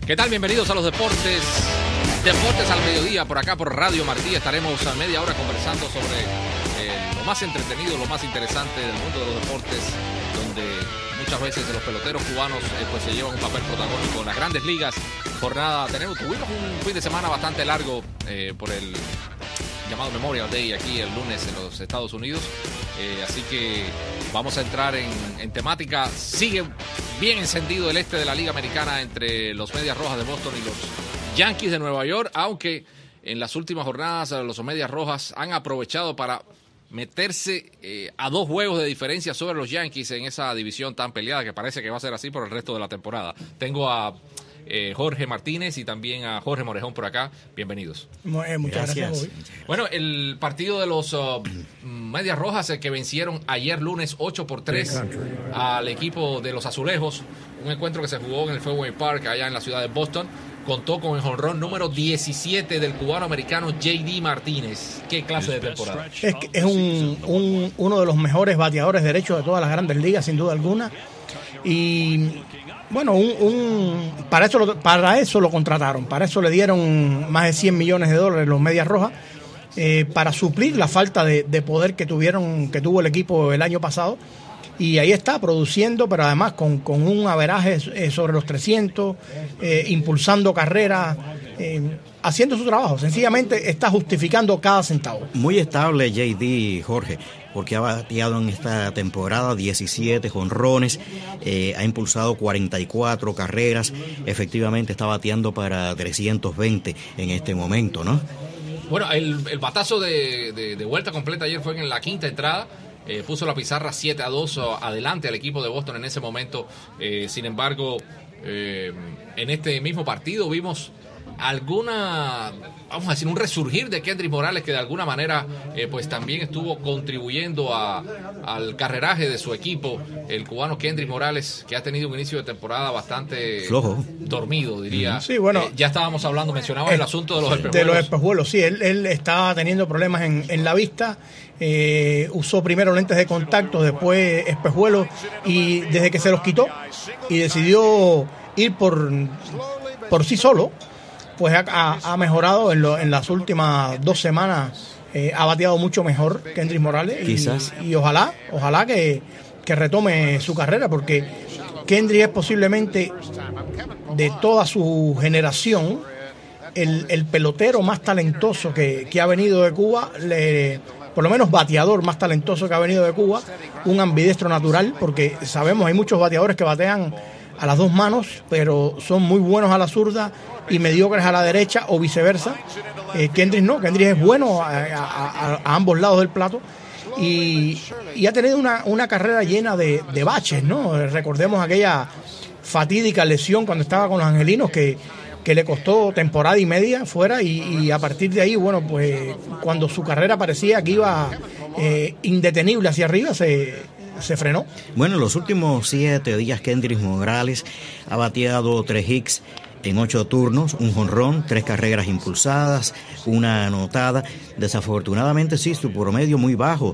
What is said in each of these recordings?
¿Qué tal? Bienvenidos a los Deportes al Mediodía, por acá por Radio Martí. Estaremos a media hora conversando sobre lo más entretenido, lo más interesante del mundo de los deportes, donde muchas veces los peloteros cubanos pues se llevan un papel protagónico en las grandes ligas. Tuvimos un fin de semana bastante largo por el llamado Memorial Day aquí el lunes en los Estados Unidos, así que vamos a entrar en temática. Sigue bien encendido el este de la Liga Americana entre los Medias Rojas de Boston y los Yankees de Nueva York, aunque en las últimas jornadas los Medias Rojas han aprovechado para meterse a 2 juegos de diferencia sobre los Yankees en esa división tan peleada que parece que va a ser así por el resto de la temporada. Tengo a Jorge Martínez y también a Jorge Morejón por acá. Bienvenidos. Muchas gracias. Bueno, el partido de los Medias Rojas que vencieron ayer lunes 8-3 al equipo de los Azulejos, un encuentro que se jugó en el Fenway Park allá en la ciudad de Boston, contó con el jonrón número 17 del cubano-americano J.D. Martínez. ¿Qué clase de temporada? Es uno de los mejores bateadores derechos de todas las grandes ligas, sin duda alguna. Y bueno, para eso lo contrataron, para eso le dieron más de $100 millones los Medias Rojas, para suplir la falta de poder que tuvo el equipo el año pasado. Y ahí está, produciendo, pero además con un averaje sobre los 300, impulsando carreras, haciendo su trabajo. Sencillamente está justificando cada centavo. Muy estable J.D., Jorge, porque ha bateado en esta temporada 17 jonrones, ha impulsado 44 carreras, efectivamente está bateando para 320 en este momento, ¿no? Bueno, el batazo de vuelta completa ayer fue en la quinta entrada. Puso la pizarra 7-2 adelante al equipo de Boston en ese momento. Sin embargo, en este mismo partido vimos vamos a decir, un resurgir de Kendrys Morales, que de alguna manera pues también estuvo contribuyendo al carreraje de su equipo, el cubano Kendrys Morales, que ha tenido un inicio de temporada bastante flojo, dormido, diría. Sí, bueno, ya estábamos hablando, mencionaba el asunto de los espejuelos. De los espejuelos, sí, él estaba teniendo problemas en la vista. Usó primero lentes de contacto, después espejuelos, y desde que se los quitó y decidió ir por sí solo, pues ha mejorado en las últimas 2 semanas. Ha bateado mucho mejor Kendrys Morales. Quizás. Y ojalá que retome su carrera, porque Kendrys es posiblemente de toda su generación el pelotero más talentoso que ha venido de Cuba, por lo menos bateador más talentoso que ha venido de Cuba, un ambidestro natural, porque sabemos hay muchos bateadores que batean a las 2 manos, pero son muy buenos a la zurda y mediocres a la derecha, o viceversa. Kendrys no, Kendrys es bueno a ambos lados del plato, y ha tenido una carrera llena de baches, ¿no? Recordemos aquella fatídica lesión cuando estaba con los Angelinos que le costó temporada y media fuera, y a partir de ahí, bueno, pues cuando su carrera parecía que iba indetenible hacia arriba, se frenó. Bueno, en los últimos 7 días Kendrys Morales ha bateado 3 hits en 8 turnos, un jonrón, 3 carreras impulsadas, 1 anotada. Desafortunadamente sí, su promedio muy bajo,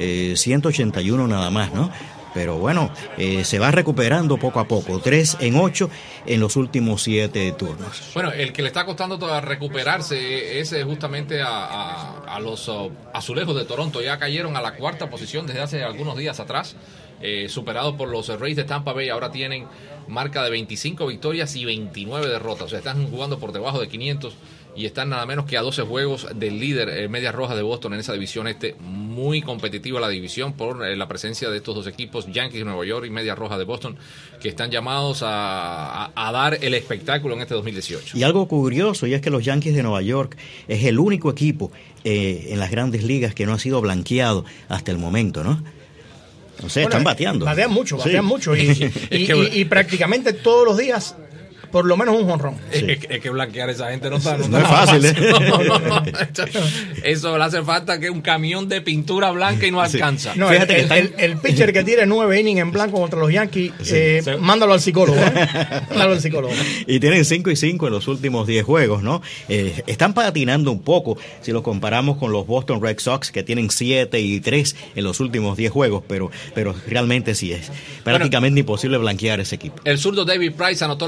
181 nada más, ¿no? Pero bueno, se va recuperando poco a poco. 3 en 8 en los últimos 7 turnos. Bueno, el que le está costando recuperarse es justamente a los Azulejos de Toronto. Ya cayeron a la 4ª posición desde hace algunos días atrás, superados por los Rays de Tampa Bay. Ahora tienen marca de 25 victorias y 29 derrotas. O sea, están jugando por debajo de 500 y están nada menos que a 12 juegos del líder, Medias Rojas de Boston, en esa división muy competitiva la división por la presencia de estos 2 equipos, Yankees de Nueva York y Medias Rojas de Boston, que están llamados a dar el espectáculo en este 2018. Y algo curioso, y es que los Yankees de Nueva York es el único equipo en las grandes ligas que no ha sido blanqueado hasta el momento, ¿no? O sea, están bateando. Batean mucho. Y prácticamente todos los días por lo menos un jonrón. Sí. Es que blanquear a esa gente no es fácil. No. Eso le hace falta que un camión de pintura blanca y no alcanza. No, fíjate el pitcher que tire 9 innings en blanco contra los Yankees, mándalo al psicólogo. Mándalo al psicólogo. Y tienen 5-5 en los últimos 10 juegos, ¿no? Están patinando un poco si lo comparamos con los Boston Red Sox, que tienen 7-3 en los últimos 10 juegos, pero realmente sí es prácticamente imposible blanquear ese equipo. El zurdo David Price anotó la victoria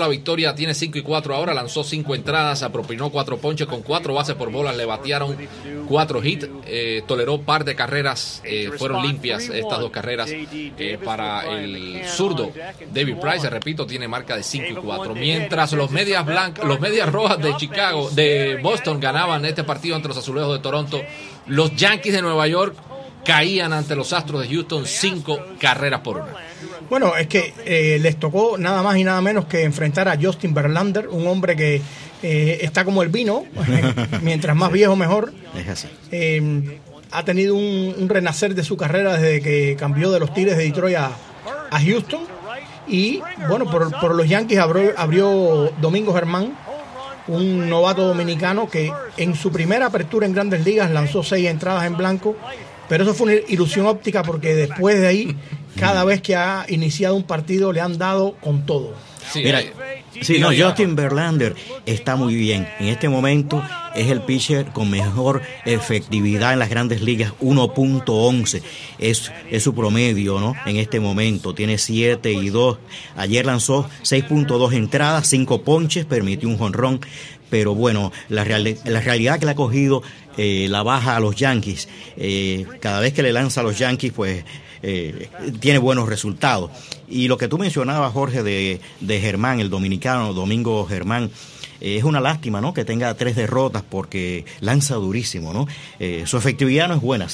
Pedroia tiene 5-4 ahora, lanzó 5 entradas, propinó 4 ponches con 4 bases por bolas, le batearon 4 hits, toleró par de carreras, fueron limpias estas 2 carreras para el zurdo David Price, repito, tiene marca de 5-4, mientras los medias rojas de Chicago, de Boston ganaban este partido ante los Azulejos de Toronto, los Yankees de Nueva York caían ante los Astros de Houston 5 carreras por 1. Bueno, es que les tocó nada más y nada menos que enfrentar a Justin Verlander, un hombre que está como el vino, mientras más viejo mejor. Es así. Ha tenido un renacer de su carrera desde que cambió de los Tigres de Detroit a Houston. Y bueno, por los Yankees abrió Domingo Germán, un novato dominicano que en su primera apertura en Grandes Ligas lanzó 6 entradas en blanco, pero eso fue una ilusión óptica porque después de ahí, cada vez que ha iniciado un partido le han dado con todo. Sí, mira, Justin Verlander está muy bien. En este momento es el pitcher con mejor efectividad en las Grandes Ligas, 1.11 es su promedio, ¿no? En este momento tiene 7-2. Ayer lanzó 6.2 entradas, 5 ponches, permitió un jonrón. Pero bueno, la realidad que le ha cogido la baja a los Yankees, cada vez que le lanza a los Yankees, pues tiene buenos resultados. Y lo que tú mencionabas, Jorge, de Germán, el dominicano, Domingo Germán, es una lástima, ¿no?, que tenga 3 derrotas porque lanza durísimo, ¿no? Su efectividad no es buena,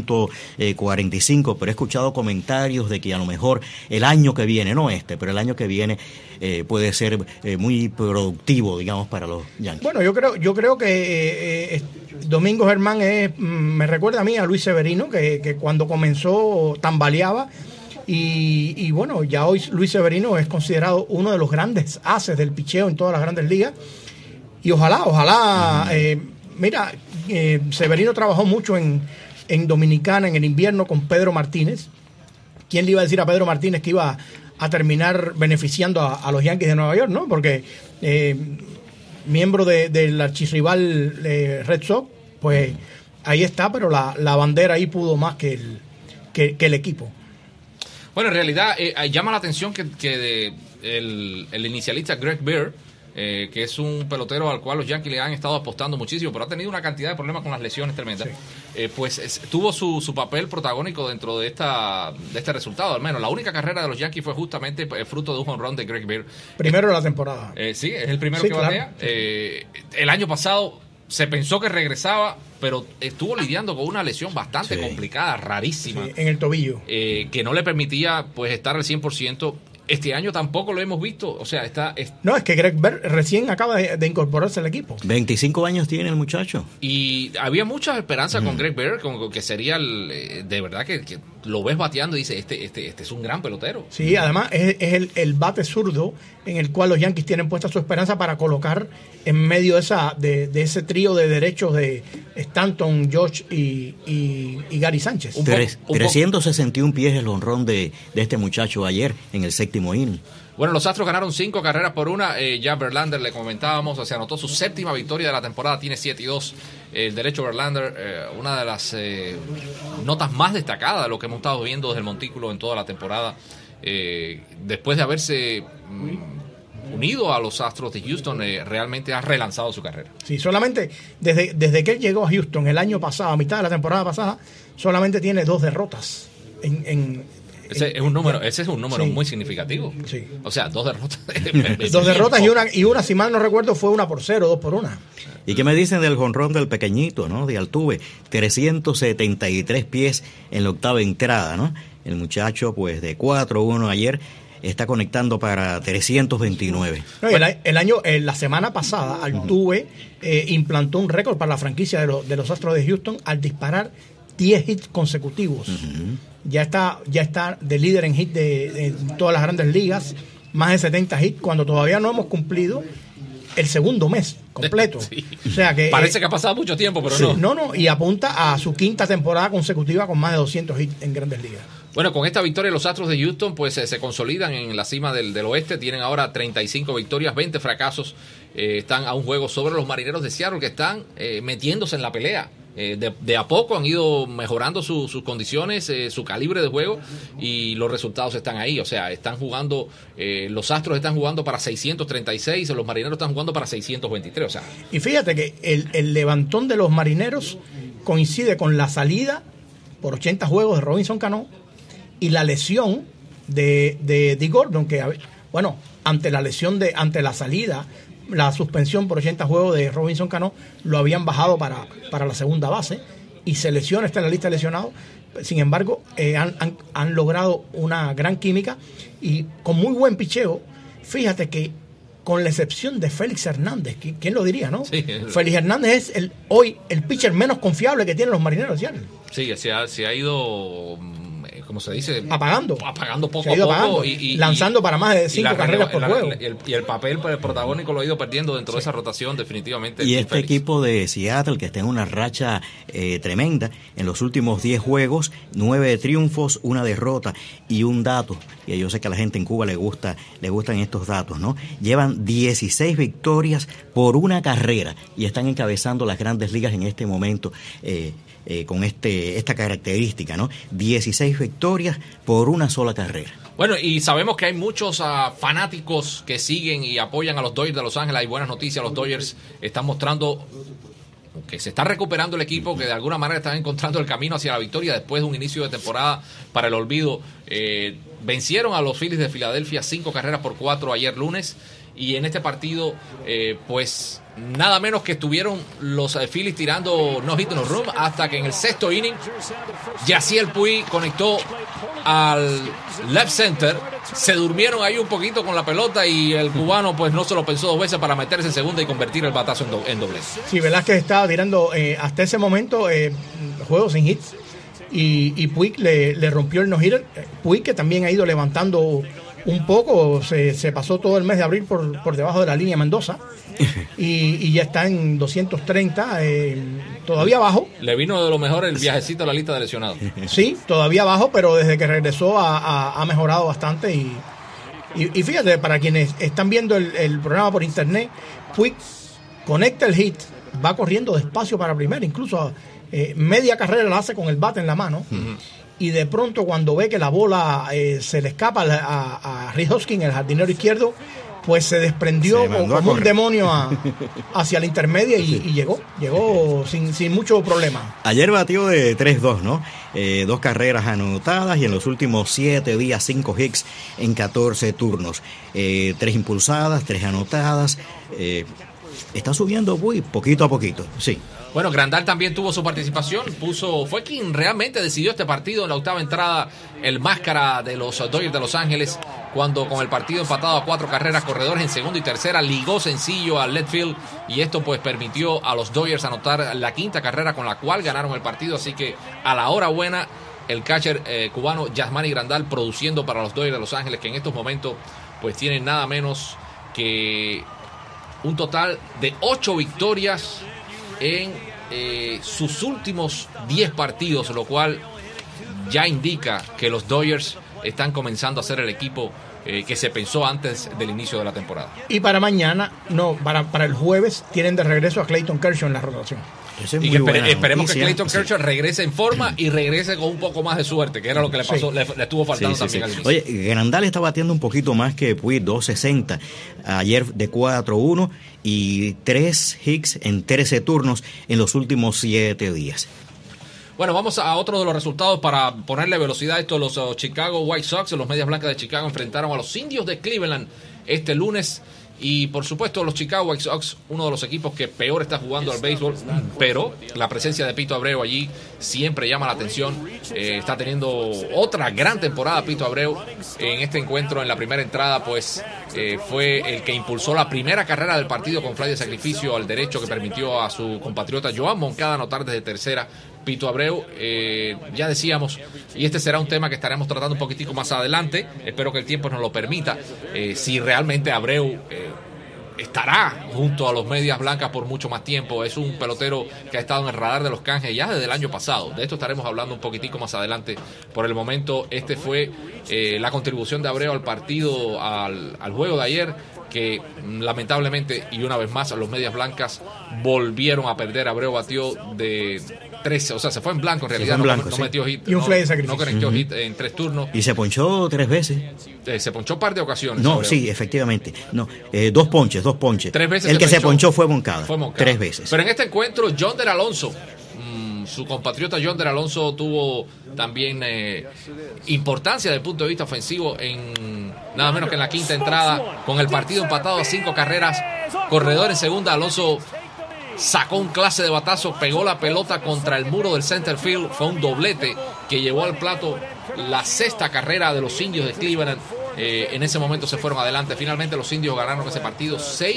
5.45, pero he escuchado comentarios de que a lo mejor el año que viene, no pero el año que viene puede ser muy productivo, digamos, para los Yankees. Bueno, yo creo que Domingo Germán me recuerda a mí a Luis Severino, que cuando comenzó tambaleaba. Y bueno, ya hoy Luis Severino es considerado uno de los grandes ases del picheo en todas las Grandes Ligas. Y ojalá, mira, Severino trabajó mucho en Dominicana en el invierno con Pedro Martínez. ¿Quién le iba a decir a Pedro Martínez que iba a terminar beneficiando a los Yankees de Nueva York, ¿no? Porque miembro del archirrival Red Sox, pues ahí está, pero la bandera ahí pudo más que el equipo. Bueno, en realidad llama la atención que el inicialista Greg Bear, que es un pelotero al cual los Yankees le han estado apostando muchísimo, pero ha tenido una cantidad de problemas con las lesiones tremendas, sí. Pues tuvo su papel protagónico dentro de este resultado. Al menos la única carrera de los Yankees fue justamente fruto de un home run de Greg Bear. Primero de la temporada. Sí, es el primero, sí, que batea. Claro. El año pasado se pensó que regresaba, pero estuvo lidiando con una lesión bastante complicada, rarísima. Sí, en el tobillo. Que no le permitía pues estar al 100%. Este año tampoco lo hemos visto, o sea, No, es que Greg Bear recién acaba de incorporarse al equipo. 25 años tiene el muchacho. Y había mucha esperanza con Greg Bear, con que sería de verdad que lo ves bateando y dices, este es un gran pelotero. Sí, además es el bate zurdo en el cual los Yankees tienen puesta su esperanza para colocar en medio de ese trío de derechos de Stanton, George y Gary Sánchez. 361 pies el honrón de este muchacho ayer en el séptimo inning. Bueno, los Astros ganaron 5 carreras por 1. Ya Verlander, le comentábamos, se anotó su 7ª victoria de la temporada, tiene 7-2. El derecho Verlander, una de las notas más destacadas de lo que hemos estado viendo desde el montículo en toda la temporada. Después de haberse unido a los Astros de Houston, realmente ha relanzado su carrera. Sí, solamente desde que él llegó a Houston el año pasado, a mitad de la temporada pasada, solamente tiene 2 derrotas Ese es un número muy significativo. Sí. O sea, 2 derrotas. 2 derrotas y una, si mal no recuerdo, fue 1-0, 2-1. ¿Y qué me dicen del jonrón del pequeñito, ¿no? De Altuve, 373 pies en la 8ª entrada, ¿no? El muchacho, pues, de 4-1 ayer, está conectando para 329. No, la semana pasada, Altuve implantó un récord para la franquicia de los Astros de Houston al disparar 10 hits consecutivos. Ya está de líder en hits de todas las Grandes Ligas, más de 70 hits, cuando todavía no hemos cumplido el segundo mes completo. Sí. O sea que parece que ha pasado mucho tiempo, pero sí, no, y apunta a su 5ª temporada consecutiva con más de 200 hits en Grandes Ligas. Bueno, con esta victoria los Astros de Houston pues se consolidan en la cima del oeste, tienen ahora 35 victorias, 20 fracasos, están a un juego sobre los Marineros de Seattle, que están metiéndose en la pelea de a poco han ido mejorando sus condiciones, su calibre de juego, y los resultados están ahí. O sea, están jugando, los Astros están jugando para 636, los Marineros están jugando para 623. O sea, y fíjate que el levantón de los Marineros coincide con la salida por 80 juegos de Robinson Cano y la lesión de Dee Gordon, que bueno, ante la salida, la suspensión por 80 juegos de Robinson Cano, lo habían bajado para la segunda base y se lesiona, está en la lista de lesionados. Sin embargo, han logrado una gran química y con muy buen picheo. Fíjate que con la excepción de Félix Hernández, ¿quién lo diría, no? Sí. Félix Hernández es hoy el pitcher menos confiable que tienen los Marineros, ¿sí? Sí, se ha ido, como se dice, apagando poco a poco y lanzando para más de 5 carreras por juego. Y el papel protagónico lo ha ido perdiendo dentro de esa rotación, definitivamente. Y este equipo de Seattle, que está en una racha tremenda, en los últimos 10 juegos, 9 triunfos, 1 derrota y un dato, y yo sé que a la gente en Cuba le gustan estos datos, ¿no? Llevan 16 victorias por 1 carrera y están encabezando las grandes ligas en este momento, con esta característica, ¿no? 16 victorias por 1 sola carrera. Bueno, y sabemos que hay muchos fanáticos que siguen y apoyan a los Dodgers de Los Ángeles. Hay buenas noticias, los Dodgers están mostrando que se está recuperando el equipo, que de alguna manera están encontrando el camino hacia la victoria después de un inicio de temporada para el olvido. Vencieron a los Phillies de Filadelfia 5-4 ayer lunes, y en este partido pues nada menos que estuvieron los Phillies tirando no hit no run hasta que en el 6º inning Yasiel Puig conectó al left center. Se durmieron ahí un poquito con la pelota y el cubano pues no se lo pensó 2 veces para meterse en segunda y convertir el batazo en doble. Sí, Velázquez estaba tirando hasta ese momento juegos sin hits y Puig le rompió el no-hitter. Puig, que también ha ido levantando un poco, se pasó todo el mes de abril por debajo de la línea Mendoza y ya está en 230, todavía abajo. Le vino de lo mejor el viajecito a la lista de lesionados. Sí, todavía abajo, pero desde que regresó ha mejorado bastante y fíjate, para quienes están viendo el programa por internet, Puig conecta el hit, va corriendo despacio para primera, incluso media carrera la hace con el bate en la mano. Uh-huh. Y de pronto, cuando ve que la bola se le escapa a Reed Hoskins, el jardinero izquierdo, pues se desprendió como un demonio hacia la intermedia y llegó sin mucho problema. Ayer batió de 3-2, ¿no? 2 carreras anotadas y en los últimos 7 días 5 hits en 14 turnos. 3 impulsadas, 3 anotadas. Está subiendo muy poquito a poquito, sí. Bueno, Grandal también tuvo su participación, fue quien realmente decidió este partido en la 8ª entrada, el máscara de los Dodgers de Los Ángeles, cuando con el partido empatado a 4 carreras, corredores en segunda y tercera, ligó sencillo al left field y esto pues permitió a los Dodgers anotar la 5ª carrera con la cual ganaron el partido, así que a la hora buena el catcher cubano Yasmani Grandal produciendo para los Dodgers de Los Ángeles, que en estos momentos pues tienen nada menos que un total de 8 victorias en sus últimos 10 partidos, lo cual ya indica que los Dodgers están comenzando a ser el equipo que se pensó antes del inicio de la temporada. Y para mañana, para el jueves, tienen de regreso a Clayton Kershaw en la rotación. Y que esperemos que Clayton Kershaw regrese en forma y regrese con un poco más de suerte, que era lo que le pasó, le estuvo faltando también al inicio. Oye, Grandal está batiendo un poquito más que Puig, 2.60 ayer de 4-1 y 3 hits en 13 turnos en los últimos 7 días. Bueno, vamos a otro de los resultados para ponerle velocidad a esto. Los Chicago White Sox, los Medias Blancas de Chicago, enfrentaron a los Indios de Cleveland este lunes. Y por supuesto los Chicago White Sox, uno de los equipos que peor está jugando al béisbol, pero la presencia de Pito Abreu allí siempre llama la atención. Está teniendo otra gran temporada Pito Abreu. En este encuentro, en la primera entrada, pues fue el que impulsó la primera carrera del partido con fly de sacrificio al derecho, que permitió a su compatriota Joan Moncada anotar desde tercera. Pito Abreu, ya decíamos, y este será un tema que estaremos tratando un poquitico más adelante, espero que el tiempo nos lo permita, si realmente Abreu estará junto a los Medias Blancas por mucho más tiempo. Es un pelotero que ha estado en el radar de los Canjes ya desde el año pasado. De esto estaremos hablando un poquitico más adelante. Por el momento, este fue la contribución de Abreu al partido, al juego de ayer, que lamentablemente, y una vez más, los Medias Blancas volvieron a perder. Abreu batió de 13, o sea, se fue en blanco en realidad, no metió hit, y un fly de sacrificio. No conectó hit en 3 turnos. Y se ponchó 3 veces. Se ponchó un par de ocasiones. No, sí, efectivamente. No, 2 ponches. 3 veces. El que se ponchó fue Moncada. 3 veces. Pero en este encuentro, Yonder Alonso, su compatriota Yonder Alonso, tuvo también importancia desde el punto de vista ofensivo en nada menos que en la quinta entrada, con el partido empatado a 5 carreras, corredor en segunda. Alonso sacó un clase de batazo, pegó la pelota contra el muro del center field, fue un doblete que llevó al plato la 6ª carrera de los Indios de Cleveland. En ese momento se fueron adelante. Finalmente los Indios ganaron ese partido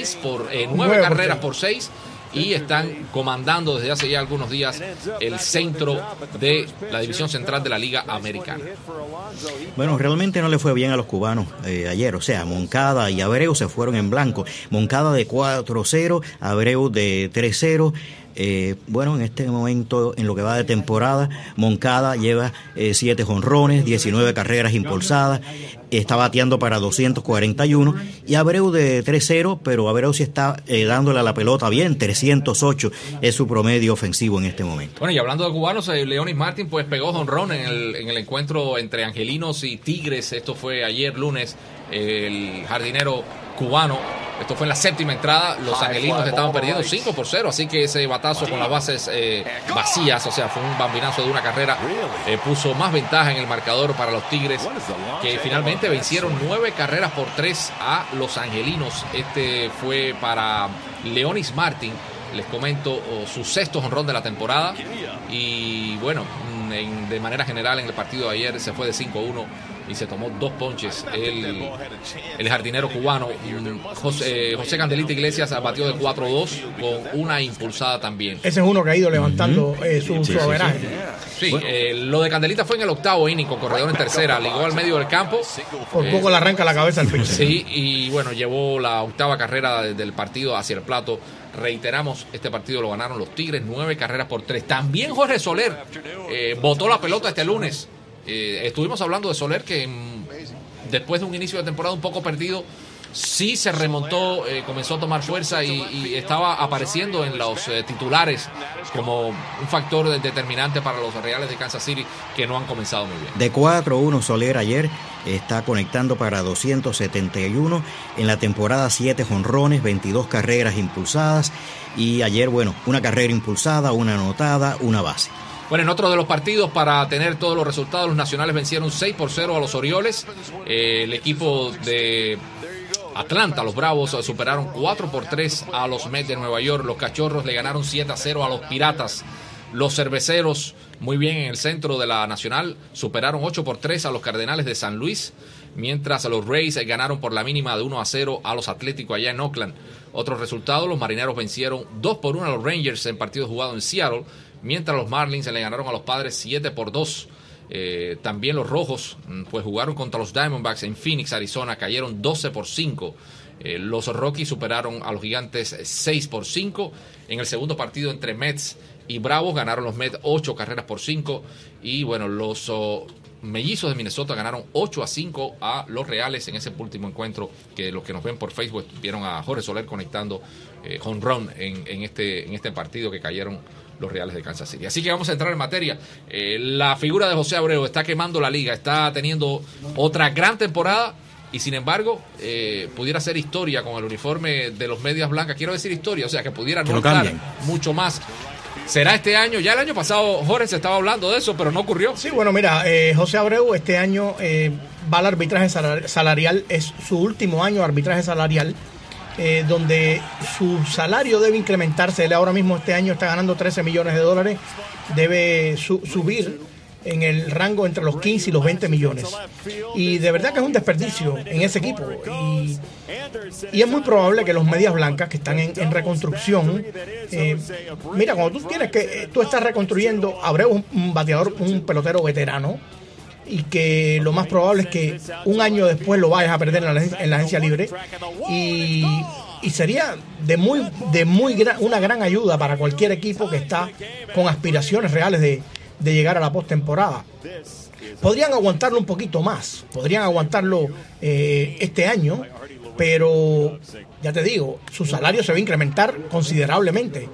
9 carreras por 6, y están comandando desde hace ya algunos días el centro de la división central de la Liga Americana. Bueno, realmente no le fue bien a los cubanos ayer. O sea, Moncada y Abreu se fueron en blanco. Moncada de 4-0, Abreu de 3-0. Bueno, en este momento, en lo que va de temporada, Moncada lleva 7 jonrones, 19 carreras impulsadas, está bateando para 241, y Abreu de 3-0, pero Abreu sí está dándole a la pelota bien, 308 es su promedio ofensivo en este momento. Bueno, y hablando de cubanos, Leonis Martin pues pegó jonrón en el encuentro entre Angelinos y Tigres. Esto fue ayer lunes. El jardinero cubano, esto fue en la 7ª entrada, los angelinos estaban perdiendo 5-0, así que ese batazo con las bases vacías, o sea, fue un bambinazo de una carrera, puso más ventaja en el marcador para los Tigres, que finalmente vencieron 9 carreras por 3 a los angelinos. Este fue para Leonis Martin, les comento, su 6º jonrón de la temporada. Y bueno, de manera general en el partido de ayer se fue de 5-1 y se tomó 2 ponches el jardinero cubano. José Candelita Iglesias batió de 4-2 con una impulsada también. Ese es uno que ha ido levantando su averaje. Sí, lo de Candelita fue en el 8º inning con corredor en tercera, ligó al medio del campo. Por poco le arranca la cabeza al pitcher. Sí, y bueno, llevó la 8ª carrera del partido hacia el plato. Reiteramos, este partido lo ganaron los Tigres, 9 carreras por 3. También Jorge Soler botó la pelota este lunes. Estuvimos hablando de Soler, que después de un inicio de temporada un poco perdido, sí se remontó, comenzó a tomar fuerza y estaba apareciendo en los titulares como un factor determinante para los Reales de Kansas City, que no han comenzado muy bien. De 4-1 Soler ayer, está conectando para 271 en la temporada, 7 jonrones, 22 carreras impulsadas, y ayer, bueno, una carrera impulsada, una anotada, una base. Bueno, en otro de los partidos, para tener todos los resultados, los nacionales vencieron 6-0 a los Orioles. El equipo de Atlanta, los Bravos, superaron 4-3 a los Mets de Nueva York. Los Cachorros le ganaron 7-0 a los Piratas. Los Cerveceros, muy bien en el centro de la Nacional, superaron 8-3 a los Cardenales de San Luis, mientras a los Rays ganaron por la mínima de 1-0 a los Atléticos allá en Oakland. Otros resultados, los Marineros vencieron 2-1 a los Rangers en partido jugado en Seattle, mientras los Marlins le ganaron a los Padres 7-2. También los Rojos pues jugaron contra los Diamondbacks en Phoenix, Arizona, cayeron 12-5. Los Rockies superaron a los Gigantes 6-5. En el segundo partido entre Mets y Bravos ganaron los Mets 8 carreras por 5. Y bueno, los Mellizos de Minnesota ganaron 8-5 a los Reales en ese último encuentro, que los que nos ven por Facebook vieron a Jorge Soler conectando home run en este partido, que cayeron los Reales de Kansas City. Así que vamos a entrar en materia. La figura de José Abreu está quemando la liga, está teniendo otra gran temporada, y sin embargo pudiera ser historia con el uniforme de los Medias Blancas. Quiero decir historia, o sea, que pudiera no estar mucho más. ¿Será este año? Ya el año pasado, Jorge, se estaba hablando de eso, pero no ocurrió. Sí, bueno, mira, José Abreu este año va al arbitraje salarial, es su último año de arbitraje salarial, donde su salario debe incrementarse. Él ahora mismo este año está ganando $13 millones, debe subir en el rango entre los 15 y los 20 millones. Y de verdad que es un desperdicio en ese equipo. Y es muy probable que los Medias Blancas, que están en reconstrucción, mira, cuando tú estás reconstruyendo, Abreu un bateador, un pelotero veterano, y que lo más probable es que un año después lo vayas a perder en la agencia libre, y y sería una gran ayuda para cualquier equipo que está con aspiraciones reales de llegar a la postemporada. Podrían aguantarlo un poquito más, podrían aguantarlo este año, pero ya te digo, su salario se va a incrementar considerablemente.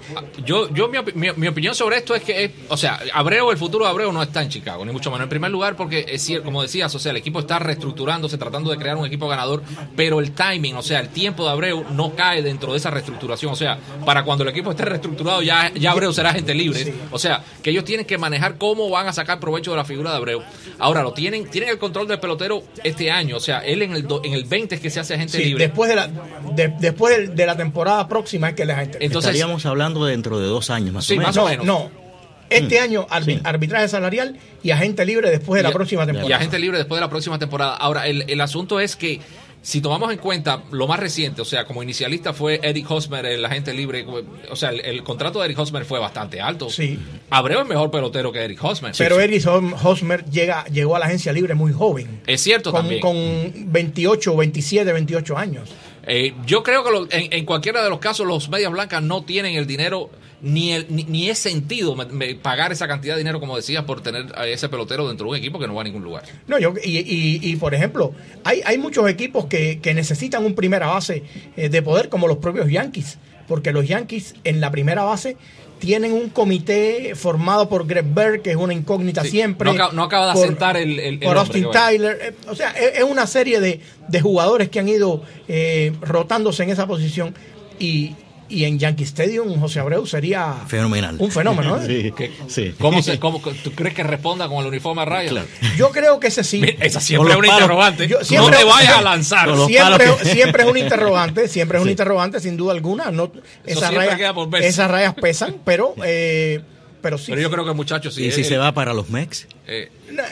Mi opinión sobre esto es que, el futuro de Abreu no está en Chicago, ni mucho menos. En primer lugar, porque es cierto, como decías, el equipo está reestructurándose, tratando de crear un equipo ganador, pero el timing, el tiempo de Abreu no cae dentro de esa reestructuración. Para cuando el equipo esté reestructurado, ya Abreu será agente libre. Sí. Que ellos tienen que manejar cómo van a sacar provecho de la figura de Abreu. Ahora, tienen el control del pelotero este año. Él en el 20 es que se hace agente libre. Después de la temporada próxima es que les agente. Entonces, estaríamos hablando dentro de 2 años más o menos. Más o menos. No. Este año arbitraje salarial y agente libre después de la próxima temporada. Y agente libre después de la próxima temporada. Ahora, el asunto es que si tomamos en cuenta lo más reciente, como inicialista fue Eric Hosmer, el agente libre, el contrato de Eric Hosmer fue bastante alto. Sí. Abreu es mejor pelotero que Eric Hosmer. Pero sí. Eric Hosmer llegó a la agencia libre muy joven. Es cierto también. Con 28, 27, 28 años. Yo creo que en cualquiera de los casos los Medias Blancas no tienen el dinero ni es sentido pagar esa cantidad de dinero, como decías, por tener a ese pelotero dentro de un equipo que no va a ningún lugar. No, y por ejemplo, hay muchos equipos que necesitan un primera base de poder, como los propios Yankees, porque los Yankees en la primera base tienen un comité formado por Greg Bird, que es una incógnita siempre. No acaba de asentar el por Austin Tyler. Es una serie de jugadores que han ido rotándose en esa posición y en Yankee Stadium José Abreu sería fenomenal. Un fenómeno, Sí. ¿Cómo tú crees que responda con el uniforme a rayas? Claro. Yo creo que ese sí. Esa siempre es una interrogante. No te vayas a lanzar. Siempre es un interrogante, un interrogante sin duda alguna. Esas rayas pesan, pero sí. Pero yo creo que el muchacho sí. ¿Y si se va para los Mets? Es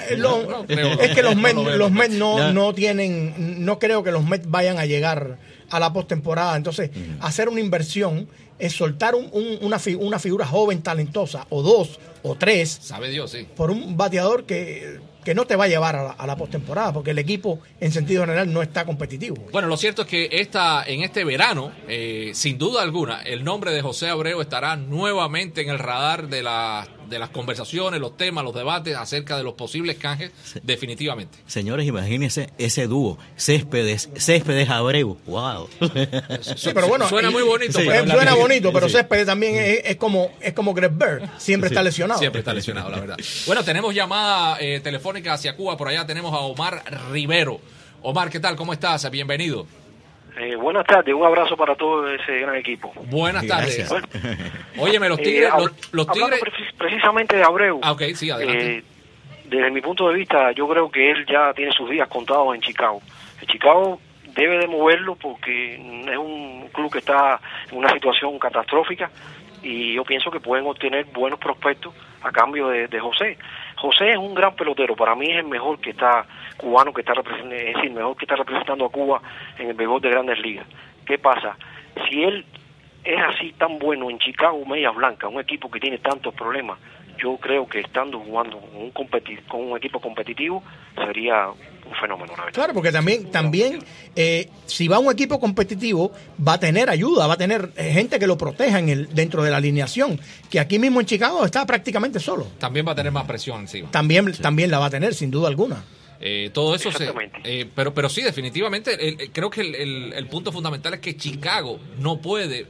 que los Mets no tienen, no creo que los Mets vayan a llegar a la postemporada. Entonces, hacer una inversión es soltar una figura joven, talentosa, o 2 o 3, sabe Dios, sí, por un bateador que no te va a llevar a la postemporada, porque el equipo en sentido general no está competitivo. Bueno, lo cierto es que en este verano, sin duda alguna, el nombre de José Abreu estará nuevamente en el radar de las conversaciones, los temas, los debates acerca de los posibles canjes, definitivamente. Señores, imagínense ese dúo, Céspedes Abreu. Wow. Sí, pero bueno, suena muy bonito. Sí, suena bonito, pero Céspedes también es como Greg Bird, siempre está lesionado. Siempre está lesionado, la verdad. Bueno, tenemos llamada telefónica hacia Cuba, por allá tenemos a Omar Rivero. Omar, ¿qué tal? ¿Cómo estás? Bienvenido. Buenas tardes, un abrazo para todo ese gran equipo. Buenas tardes. Bueno, óyeme, los Tigres... los Tigres... precisamente de Abreu. Ok, sí, adelante. Desde mi punto de vista, yo creo que él ya tiene sus días contados en Chicago. En Chicago debe de moverlo porque es un club que está en una situación catastrófica y yo pienso que pueden obtener buenos prospectos a cambio de José. José es un gran pelotero, para mí es el mejor que está cubano, que está representando, es decir, mejor que está representando a Cuba en el béisbol de Grandes Ligas. ¿Qué pasa? Si él es así tan bueno en Chicago Medias Blancas, un equipo que tiene tantos problemas, yo creo que estando jugando con un equipo competitivo sería un fenómeno, la verdad. Claro, porque también si va a un equipo competitivo va a tener ayuda, va a tener gente que lo proteja dentro de la alineación, que aquí mismo en Chicago está prácticamente solo. También va a tener más presión encima. También la va a tener, sin duda alguna. Todo eso pero sí, definitivamente creo que el punto fundamental es que Chicago no puede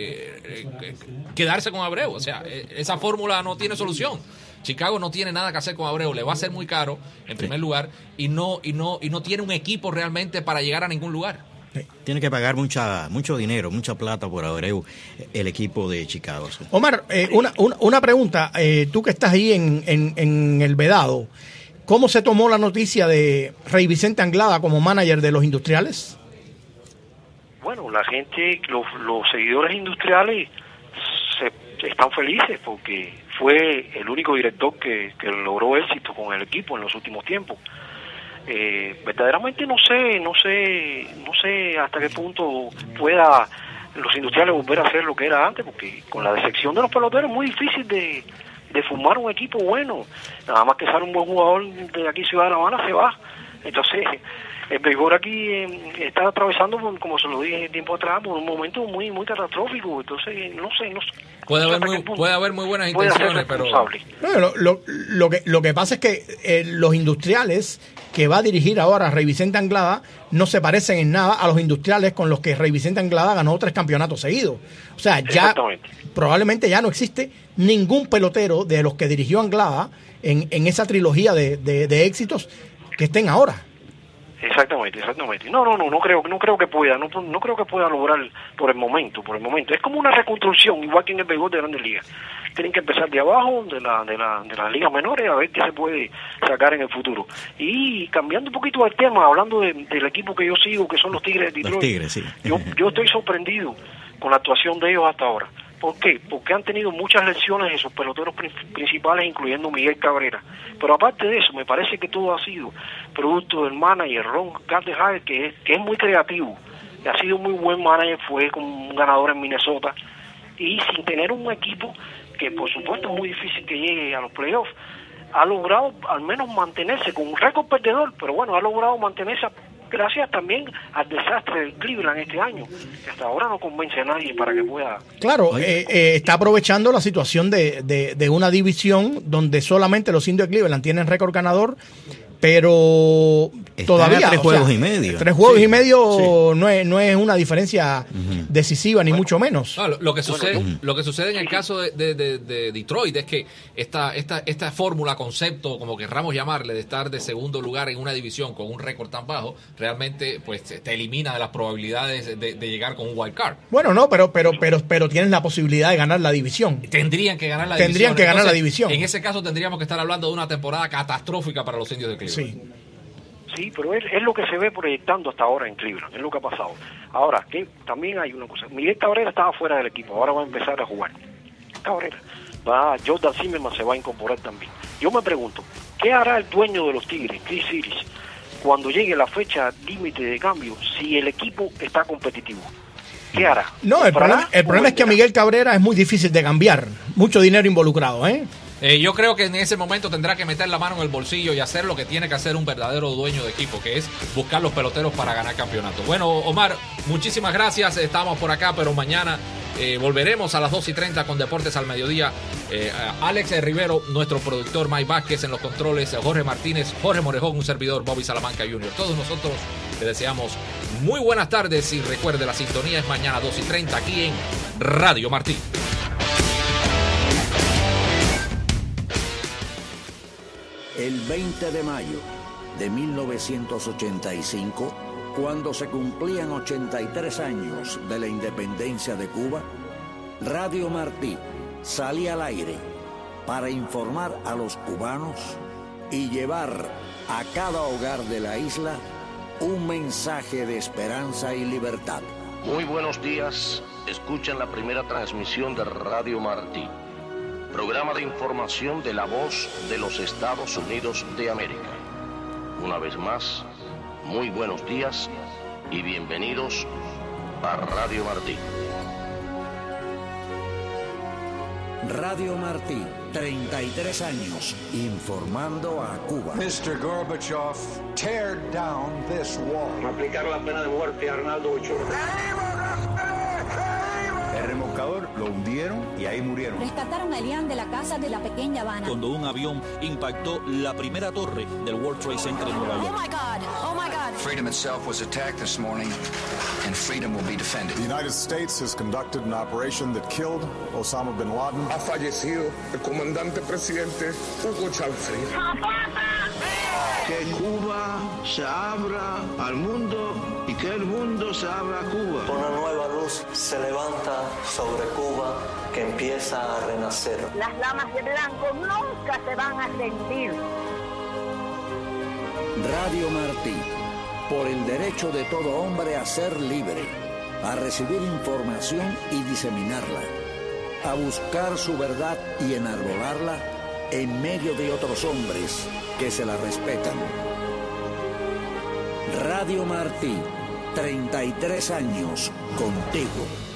quedarse con Abreu. O sea, esa fórmula no tiene solución. Chicago no tiene nada que hacer con Abreu, le va a ser muy caro en primer lugar y no tiene un equipo realmente para llegar a ningún lugar. Tiene que pagar mucho dinero, mucha plata por Abreu, el equipo de Chicago. Sí. Omar, una pregunta, tú que estás ahí en el Vedado, ¿cómo se tomó la noticia de Rey Vicente Anglada como manager de los Industriales? Bueno, la gente, los seguidores industriales están felices porque fue el único director que logró éxito con el equipo en los últimos tiempos. Verdaderamente no sé hasta qué punto pueda los industriales volver a hacer lo que era antes, porque con la decepción de los peloteros es muy difícil de formar un equipo bueno. Nada más que sale un buen jugador de aquí Ciudad de La Habana se va. Entonces el béisbol aquí está atravesando, como se lo dije tiempo atrás, por un momento muy muy catastrófico. Entonces, no sé. Puede haber muy buenas intenciones, pero... No, lo que pasa es que los industriales que va a dirigir ahora Rey Vicente Anglada no se parecen en nada a los industriales con los que Rey Vicente Anglada ganó 3 campeonatos seguidos. O sea, ya probablemente ya no existe ningún pelotero de los que dirigió Anglada en esa trilogía de éxitos que estén ahora. Exactamente. No creo que pueda, no creo que pueda lograr por el momento. Es como una reconstrucción, igual que en el béisbol de Grandes Ligas. Tienen que empezar de abajo, de las ligas menores, a ver qué se puede sacar en el futuro. Y cambiando un poquito el tema, hablando del equipo que yo sigo, que son los Tigres de Detroit. Los Tigres, sí. Yo estoy sorprendido con la actuación de ellos hasta ahora. ¿Por qué? Porque han tenido muchas lesiones en sus peloteros principales, incluyendo Miguel Cabrera. Pero aparte de eso, me parece que todo ha sido producto del manager Ron Gardenhire, que es muy creativo. Ha sido muy buen manager, fue como un ganador en Minnesota. Y sin tener un equipo que, por supuesto, es muy difícil que llegue a los playoffs, ha logrado al menos mantenerse con un récord perdedor, pero bueno, ha logrado mantenerse gracias también al desastre del Cleveland este año, que hasta ahora no convence a nadie para que pueda... Claro, está aprovechando la situación de una división donde solamente los Indios de Cleveland tienen récord ganador, pero están todavía... a 3 juegos y medio. 3 juegos y medio no es una diferencia decisiva, ni mucho menos. No, lo que sucede en el caso de Detroit es que esta fórmula, concepto, como querramos llamarle, de estar de segundo lugar en una división con un récord tan bajo, realmente pues te elimina de las probabilidades de llegar con un wild card. Bueno, no, pero tienen la posibilidad de ganar la división. Tendrían que ganar la división. Ganar la división. En ese caso tendríamos que estar hablando de una temporada catastrófica para los Indios de Cleveland. Sí, pero es lo que se ve proyectando hasta ahora en Cleveland, es lo que ha pasado. Ahora, que también hay una cosa. Miguel Cabrera estaba fuera del equipo, ahora va a empezar a jugar. Cabrera. Jordan Zimmerman se va a incorporar también. Yo me pregunto, ¿qué hará el dueño de los Tigres, Chris Siris, cuando llegue la fecha límite de cambio si el equipo está competitivo? ¿Qué hará? No, el problema es que a Miguel Cabrera es muy difícil de cambiar. Mucho dinero involucrado, ¿eh? Yo creo que en ese momento tendrá que meter la mano en el bolsillo y hacer lo que tiene que hacer un verdadero dueño de equipo, que es buscar los peloteros para ganar campeonato. Bueno, Omar, muchísimas gracias. Estamos por acá, pero mañana volveremos a las 2:30 con Deportes al Mediodía. Alex Rivero, nuestro productor, Mike Vázquez en los controles, Jorge Martínez, Jorge Morejón, un servidor, Bobby Salamanca Jr. Todos nosotros le deseamos muy buenas tardes y recuerde, la sintonía es mañana 2:30 aquí en Radio Martí. El 20 de mayo de 1985, cuando se cumplían 83 años de la independencia de Cuba, Radio Martí salía al aire para informar a los cubanos y llevar a cada hogar de la isla un mensaje de esperanza y libertad. Muy buenos días, escuchan la primera transmisión de Radio Martí, programa de información de la voz de los Estados Unidos de América. Una vez más, muy buenos días y bienvenidos a Radio Martí. Radio Martí, 33 años informando a Cuba. Mr. Gorbachev, tear down this wall. Aplicar la pena de muerte a Arnaldo Ochoa. El remolcador lo hundieron y ahí murieron. Rescataron a Elian de la casa de la pequeña Habana. Cuando un avión impactó la primera torre del World Trade Center en Nueva York. Oh my God, oh my God. Freedom itself was attacked this morning, and freedom will be defended. The United States has conducted an operation that killed Osama bin Laden. Ha fallecido el comandante presidente Hugo Chávez. Que Cuba se abra al mundo y que el mundo se abra a Cuba. Una nueva luz se levanta sobre Cuba que empieza a renacer. Las lamas de blanco nunca se van a sentir. Radio Martí, por el derecho de todo hombre a ser libre, a recibir información y diseminarla, a buscar su verdad y enarbolarla en medio de otros hombres que se la respetan. Radio Martí, 33 años contigo.